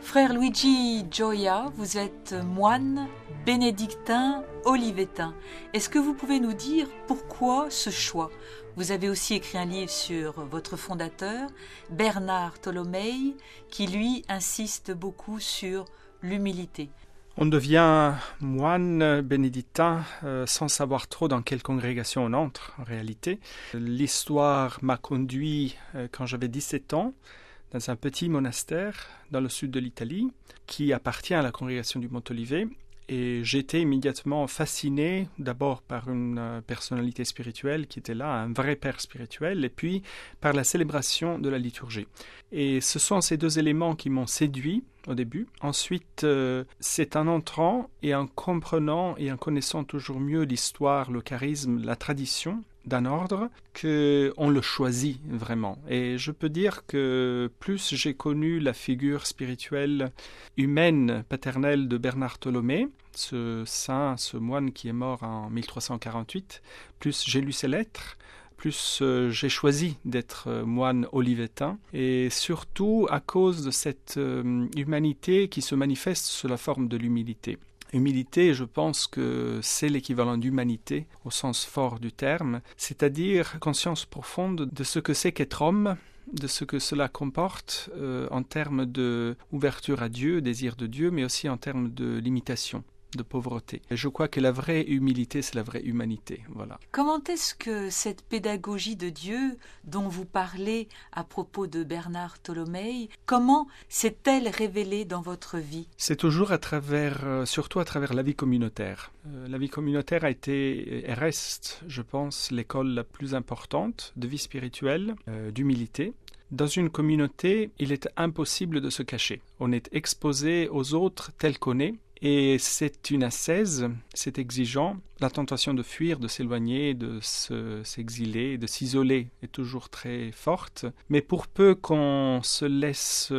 Frère Luigi Gioia, vous êtes moine bénédictin olivetain. Est-ce que vous pouvez nous dire pourquoi ce choix ? Vous avez aussi écrit un livre sur votre fondateur, Bernard Tolomei, qui lui insiste beaucoup sur l'humilité. On devient moine bénédictin sans savoir trop dans quelle congrégation on entre en réalité. L'histoire m'a conduit quand j'avais 17 ans dans un petit monastère dans le sud de l'Italie qui appartient à la congrégation du Mont-Olivet. Et j'étais immédiatement fasciné d'abord par une personnalité spirituelle qui était là, un vrai père spirituel, et puis par la célébration de la liturgie. Et ce sont ces deux éléments qui m'ont séduit au début. Ensuite, c'est en entrant et en comprenant et en connaissant toujours mieux l'histoire, le charisme, la tradition d'un ordre qu'on le choisit vraiment. Et je peux dire que plus j'ai connu la figure spirituelle humaine paternelle de Bernard Tolomei, ce saint, ce moine qui est mort en 1348, plus j'ai lu ses lettres, plus j'ai choisi d'être moine olivetain, et surtout à cause de cette humanité qui se manifeste sous la forme de l'humilité. Humilité, je pense que c'est l'équivalent d'humanité au sens fort du terme, c'est-à-dire conscience profonde de ce que c'est qu'être homme, de ce que cela comporte en termes d'ouverture à Dieu, désir de Dieu, mais aussi en termes de limitation, de pauvreté. Et je crois que la vraie humilité, c'est la vraie humanité. Voilà. Comment est-ce que cette pédagogie de Dieu dont vous parlez à propos de Bernard Tolomei, comment s'est-elle révélée dans votre vie ? C'est toujours surtout à travers la vie communautaire. La vie communautaire a été et reste, je pense, l'école la plus importante de vie spirituelle, d'humilité. Dans une communauté, il est impossible de se cacher. On est exposé aux autres tel qu'on est. Et c'est une ascèse, c'est exigeant. La tentation de fuir, de s'éloigner, de s'exiler, de s'isoler est toujours très forte. Mais pour peu qu'on se laisse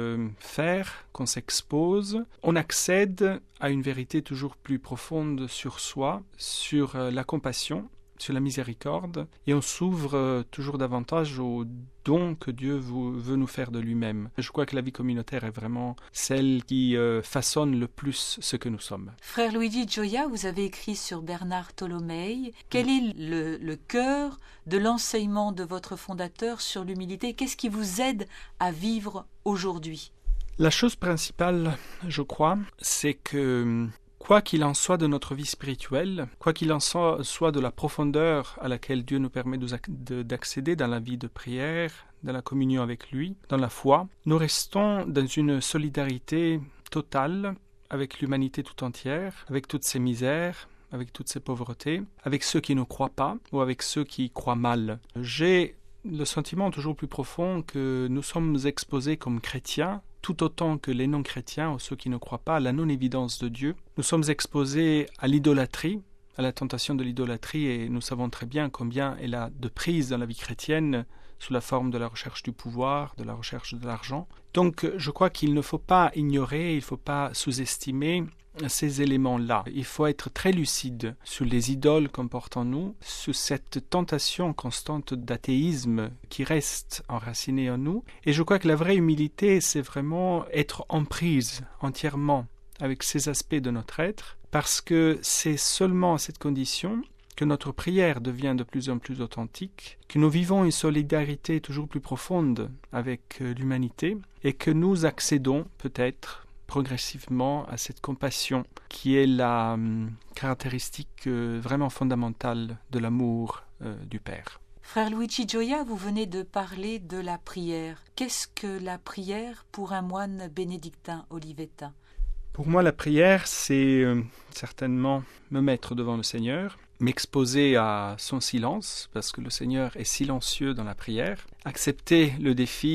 faire, qu'on s'expose, on accède à une vérité toujours plus profonde sur soi, sur la compassion, sur la miséricorde, et on s'ouvre toujours davantage aux dons que Dieu veut nous faire de lui-même. Je crois que la vie communautaire est vraiment celle qui façonne le plus ce que nous sommes. Frère Luigi Gioia, vous avez écrit sur Bernard Tolomei. Quel est le cœur de l'enseignement de votre fondateur sur l'humilité ? Qu'est-ce qui vous aide à vivre aujourd'hui ? La chose principale, je crois, c'est que quoi qu'il en soit de notre vie spirituelle, quoi qu'il en soit de la profondeur à laquelle Dieu nous permet d'accéder dans la vie de prière, dans la communion avec lui, dans la foi, nous restons dans une solidarité totale avec l'humanité tout entière, avec toutes ses misères, avec toutes ses pauvretés, avec ceux qui ne croient pas ou avec ceux qui croient mal. J'ai le sentiment toujours plus profond que nous sommes exposés comme chrétiens tout autant que les non-chrétiens ou ceux qui ne croient pas à la non-évidence de Dieu. Nous sommes exposés à l'idolâtrie, à la tentation de l'idolâtrie, et nous savons très bien combien elle a de prise dans la vie chrétienne sous la forme de la recherche du pouvoir, de la recherche de l'argent. Donc je crois qu'il ne faut pas ignorer, il ne faut pas sous-estimer ces éléments-là. Il faut être très lucide sur les idoles qu'on porte en nous, sur cette tentation constante d'athéisme qui reste enracinée en nous. Et je crois que la vraie humilité, c'est vraiment être en prise entièrement avec ces aspects de notre être, parce que c'est seulement à cette condition que notre prière devient de plus en plus authentique, que nous vivons une solidarité toujours plus profonde avec l'humanité, et que nous accédons peut-être progressivement à cette compassion qui est la caractéristique vraiment fondamentale de l'amour du Père. Frère Luigi Gioia, vous venez de parler de la prière. Qu'est-ce que la prière pour un moine bénédictin olivetain ? Pour moi, la prière, c'est certainement me mettre devant le Seigneur, m'exposer à son silence, parce que le Seigneur est silencieux dans la prière, accepter le défi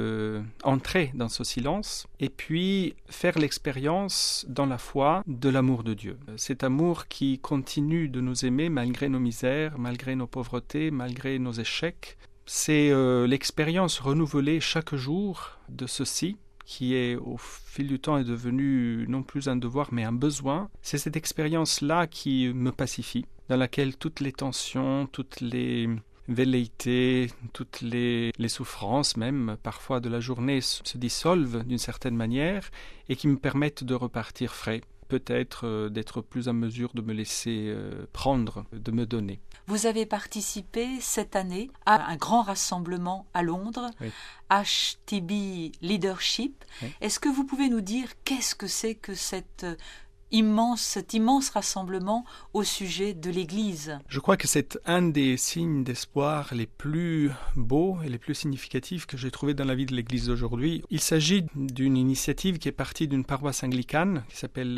d'entrer dans ce silence, et puis faire l'expérience dans la foi de l'amour de Dieu. Cet amour qui continue de nous aimer malgré nos misères, malgré nos pauvretés, malgré nos échecs. C'est l'expérience renouvelée chaque jour de ceci, qui est au fil du temps est devenu non plus un devoir mais un besoin. C'est cette expérience-là qui me pacifie, dans laquelle toutes les tensions, toutes les velléités, toutes les souffrances même parfois de la journée se dissolvent d'une certaine manière et qui me permettent de repartir frais. Peut-être d'être plus en mesure de me laisser prendre, de me donner. Vous avez participé cette année à un grand rassemblement à Londres, oui. HTB Leadership. Oui. Est-ce que vous pouvez nous dire qu'est-ce que c'est que cet immense rassemblement au sujet de l'Église? Je crois que c'est un des signes d'espoir les plus beaux et les plus significatifs que j'ai trouvé dans la vie de l'Église d'aujourd'hui. Il s'agit d'une initiative qui est partie d'une paroisse anglicane qui s'appelle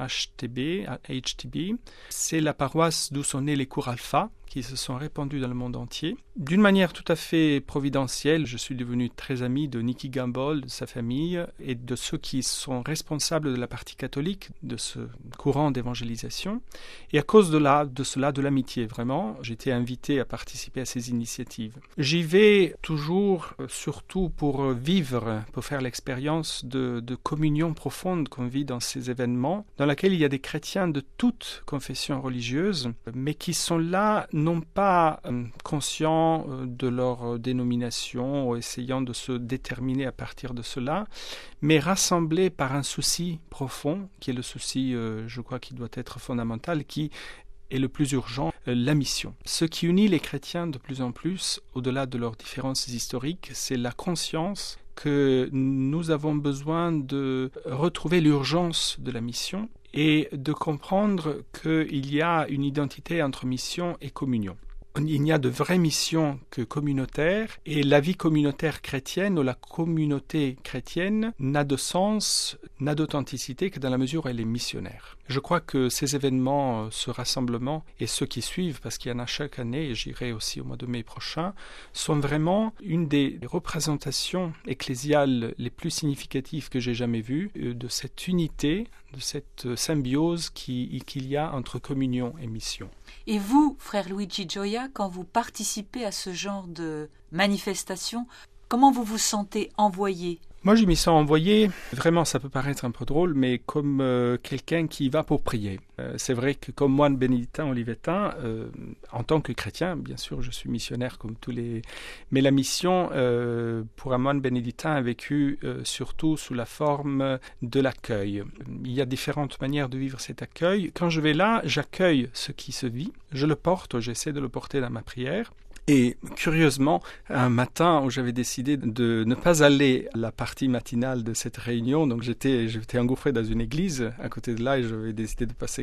HTB. C'est la paroisse d'où sont nés les cours Alpha, qui se sont répandus dans le monde entier. D'une manière tout à fait providentielle, je suis devenu très ami de Nicky Gumbel, de sa famille, et de ceux qui sont responsables de la partie catholique de ce courant d'évangélisation. Et à cause de cela, de l'amitié, vraiment, j'ai été invité à participer à ces initiatives. J'y vais toujours, surtout pour vivre, pour faire l'expérience de communion profonde qu'on vit dans ces événements, dans laquelle il y a des chrétiens de toutes confessions religieuses, mais qui sont là non pas conscients de leur dénomination ou essayant de se déterminer à partir de cela, mais rassemblés par un souci profond, qui est le souci, je crois, qui doit être fondamental, qui est le plus urgent, la mission. Ce qui unit les chrétiens de plus en plus, au-delà de leurs différences historiques, c'est la conscience que nous avons besoin de retrouver l'urgence de la mission et de comprendre qu'il y a une identité entre mission et communion. Il n'y a de vraies missions que communautaires, et la vie communautaire chrétienne ou la communauté chrétienne n'a de sens, n'a d'authenticité que dans la mesure où elle est missionnaire. Je crois que ces événements, ce rassemblement et ceux qui suivent, parce qu'il y en a chaque année, et j'irai aussi au mois de mai prochain, sont vraiment une des représentations ecclésiales les plus significatives que j'ai jamais vues de cette unité, de cette symbiose qu'il y a entre communion et mission. Et vous, frère Luigi Gioia, quand vous participez à ce genre de manifestation, comment vous vous sentez envoyé? Moi, je m'y sens envoyé, vraiment ça peut paraître un peu drôle, mais comme quelqu'un qui va pour prier. C'est vrai que comme moine bénédictin olivetain, en tant que chrétien, bien sûr je suis missionnaire comme tous les... Mais la mission pour un moine bénédictin a vécu surtout sous la forme de l'accueil. Il y a différentes manières de vivre cet accueil. Quand je vais là, j'accueille ce qui se vit, je le porte, j'essaie de le porter dans ma prière. Et curieusement, un matin où j'avais décidé de ne pas aller à la partie matinale de cette réunion, donc j'étais engouffré dans une église à côté de là et j'avais décidé de passer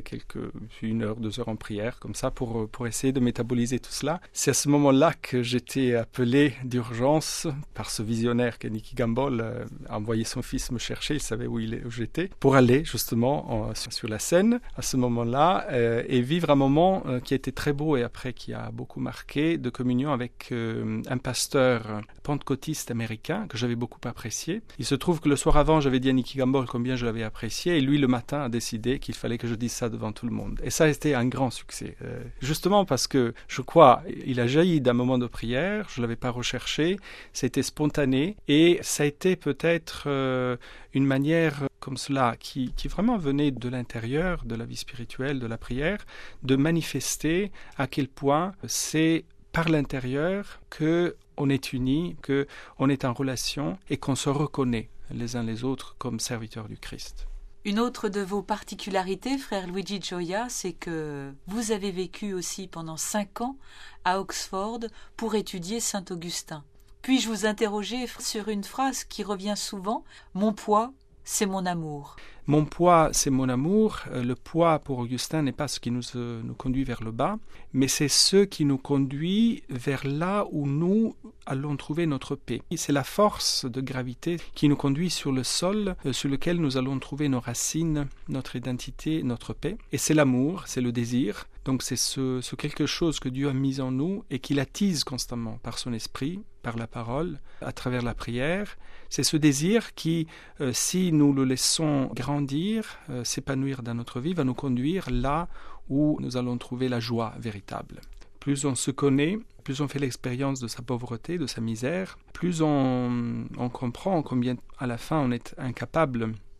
1 heure, 2 heures en prière, comme ça, pour essayer de métaboliser tout cela. C'est à ce moment-là que j'étais appelé d'urgence par ce visionnaire que Nicky Gumbel a envoyé son fils me chercher, il savait où j'étais, pour aller justement sur la scène à ce moment-là et vivre un moment qui a été très beau et après qui a beaucoup marqué de communion avec un pasteur pentecôtiste américain que j'avais beaucoup apprécié. Il se trouve que le soir avant, j'avais dit à Nicky Gumbel combien je l'avais apprécié et lui, le matin, a décidé qu'il fallait que je dise ça devant tout le monde. Et ça a été un grand succès. Justement parce que, je crois, il a jailli d'un moment de prière, je ne l'avais pas recherché, c'était spontané et ça a été peut-être une manière comme cela qui vraiment venait de l'intérieur, de la vie spirituelle, de la prière, de manifester à quel point c'est par l'intérieur qu'on est unis, qu'on est en relation et qu'on se reconnaît les uns les autres comme serviteurs du Christ. Une autre de vos particularités, frère Luigi Gioia, c'est que vous avez vécu aussi pendant 5 ans à Oxford pour étudier Saint-Augustin. Puis-je vous interroger sur une phrase qui revient souvent, « Mon poids, c'est mon amour ». Mon poids, c'est mon amour. Le poids, pour Augustin, n'est pas ce qui nous conduit vers le bas, mais c'est ce qui nous conduit vers là où nous allons trouver notre paix. C'est la force de gravité qui nous conduit sur le sol sur lequel nous allons trouver nos racines, notre identité, notre paix. Et c'est l'amour, c'est le désir. Donc c'est ce quelque chose que Dieu a mis en nous et qu'il attise constamment par son esprit, par la parole, à travers la prière. C'est ce désir qui, si nous le laissons grandir, s'épanouir dans notre vie, va nous conduire là où nous allons trouver la joie véritable. Plus on se connaît, plus on fait l'expérience de sa pauvreté, de sa misère, plus on comprend combien à la fin on est incapable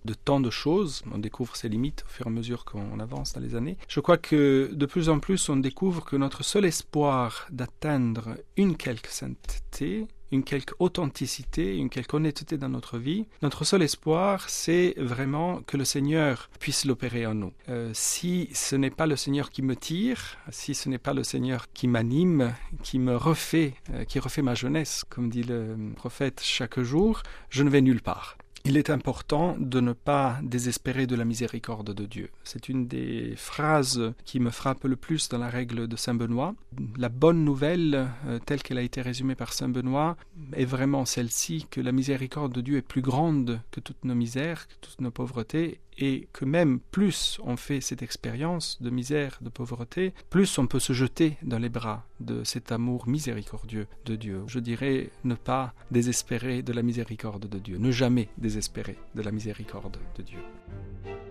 de tant de choses. On découvre ses limites au fur et à mesure qu'on avance dans les années. Je crois que de plus en plus, on découvre que notre seul espoir d'atteindre une quelque sainteté, une quelque authenticité, une quelque honnêteté dans notre vie, notre seul espoir, c'est vraiment que le Seigneur puisse l'opérer en nous. Si ce n'est pas le Seigneur qui me tire, si ce n'est pas le Seigneur qui m'anime, qui me refait, qui refait ma jeunesse, comme dit le prophète chaque jour, je ne vais nulle part. Il est important de ne pas désespérer de la miséricorde de Dieu. C'est une des phrases qui me frappe le plus dans la règle de Saint Benoît. La bonne nouvelle, telle qu'elle a été résumée par Saint Benoît, est vraiment celle-ci, que la miséricorde de Dieu est plus grande que toutes nos misères, que toutes nos pauvretés, et que même plus on fait cette expérience de misère, de pauvreté, plus on peut se jeter dans les bras de cet amour miséricordieux de Dieu. Je dirais ne pas désespérer de la miséricorde de Dieu, ne jamais désespérer de la miséricorde de Dieu.